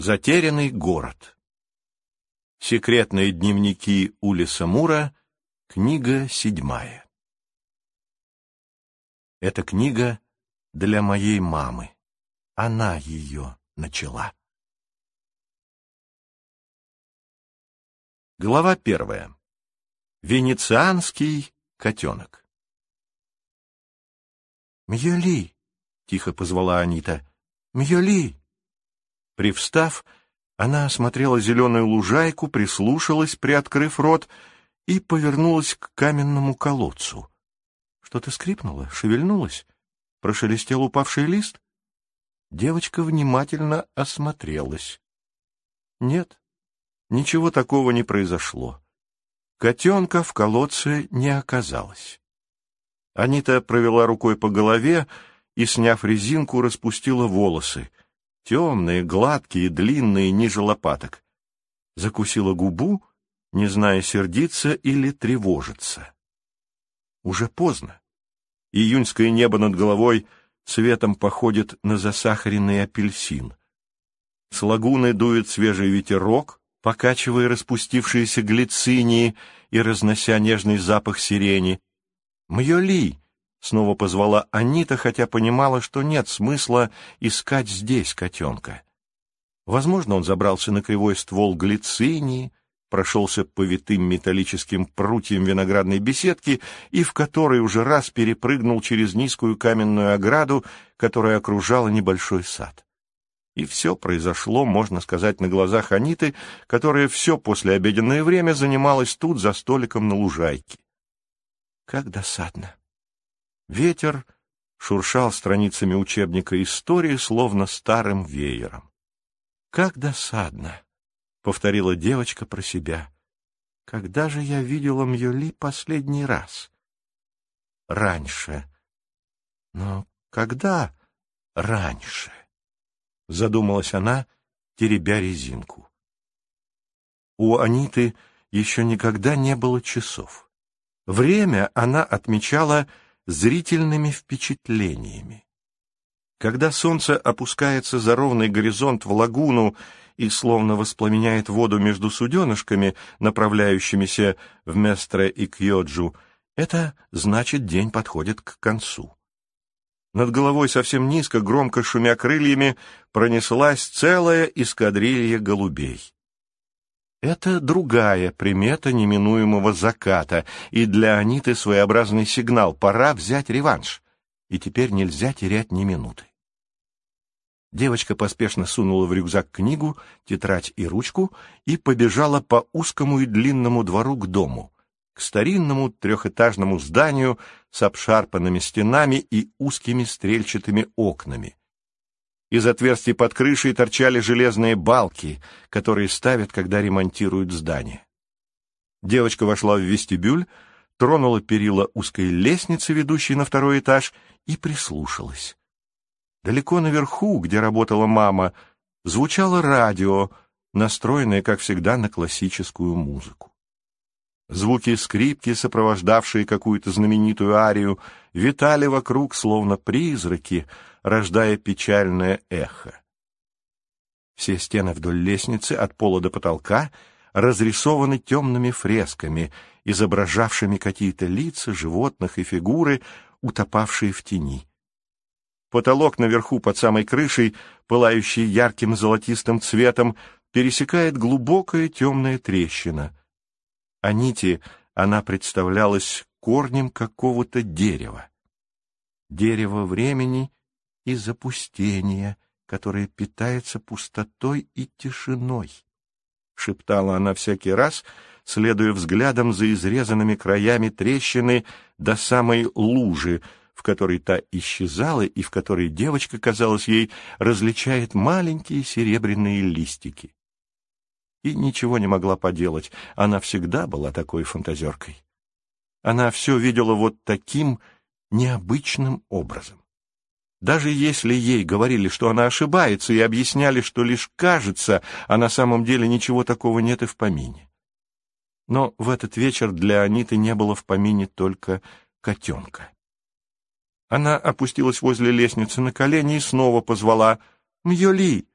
Затерянный город. Секретные дневники Улиса Мура, книга 7. Эта книга для моей мамы. Она ее начала. Глава 1. Венецианский котенок. «Мьёли!» — тихо позвала Анита. «Мьёли!» Привстав, она осмотрела зеленую лужайку, прислушалась, приоткрыв рот, и повернулась к каменному колодцу. Что-то скрипнуло, шевельнулось, прошелестел упавший лист. Девочка внимательно осмотрелась. Нет, ничего такого не произошло. Котенка в колодце не оказалось. Анита провела рукой по голове и, сняв резинку, распустила волосы. Темные, гладкие, длинные, ниже лопаток. Закусила губу, не зная, сердиться или тревожиться. Уже поздно. Июньское небо над головой цветом походит на засахаренный апельсин. С лагуны дует свежий ветерок, покачивая распустившиеся глицинии и разнося нежный запах сирени. «Мьёли!» — снова позвала Анита, хотя понимала, что нет смысла искать здесь котенка. Возможно, он забрался на кривой ствол глицинии, прошелся по витым металлическим прутьям виноградной беседки и в которой уже раз перепрыгнул через низкую каменную ограду, которая окружала небольшой сад. И все произошло, можно сказать, на глазах Аниты, которая все послеобеденное время занималась тут, за столиком на лужайке. Как досадно! Ветер шуршал страницами учебника истории, словно старым веером. «Как досадно!» — повторила девочка про себя. «Когда же я видела Мьёли последний раз?» «Раньше. Но когда раньше?» — задумалась она, теребя резинку. У Аниты еще никогда не было часов. Время она отмечала зрительными впечатлениями. Когда солнце опускается за ровный горизонт в лагуну и словно воспламеняет воду между суденышками, направляющимися в Местре и Кьоджу, это значит, день подходит к концу. Над головой совсем низко, громко шумя крыльями, пронеслась целая эскадрилья голубей. Это другая примета неминуемого заката, и для Аниты своеобразный сигнал: пора взять реванш, и теперь нельзя терять ни минуты. Девочка поспешно сунула в рюкзак книгу, тетрадь и ручку и побежала по узкому и длинному двору к дому, к старинному трехэтажному зданию с обшарпанными стенами и узкими стрельчатыми окнами. Из отверстий под крышей торчали железные балки, которые ставят, когда ремонтируют здание. Девочка вошла в вестибюль, тронула перила узкой лестницы, ведущей на второй этаж, и прислушалась. Далеко наверху, где работала мама, звучало радио, настроенное, как всегда, на классическую музыку. Звуки скрипки, сопровождавшие какую-то знаменитую арию, витали вокруг, словно призраки, рождая печальное эхо. Все стены вдоль лестницы, от пола до потолка, разрисованы темными фресками, изображавшими какие-то лица, животных и фигуры, утопавшие в тени. Потолок наверху под самой крышей, пылающий ярким золотистым цветом, пересекает глубокая темная трещина. Аните она представлялась корнем какого-то дерева. Дерево времени и запустения, которое питается пустотой и тишиной, — шептала она всякий раз, следуя взглядом за изрезанными краями трещины до самой лужи, в которой та исчезала и в которой девочка, казалось ей, различает маленькие серебряные листики. И ничего не могла поделать, она всегда была такой фантазеркой. Она все видела вот таким необычным образом. Даже если ей говорили, что она ошибается, и объясняли, что лишь кажется, а на самом деле ничего такого нет и в помине. Но в этот вечер для Аниты не было в помине только котенка. Она опустилась возле лестницы на колени и снова позвала: «Мьёли!»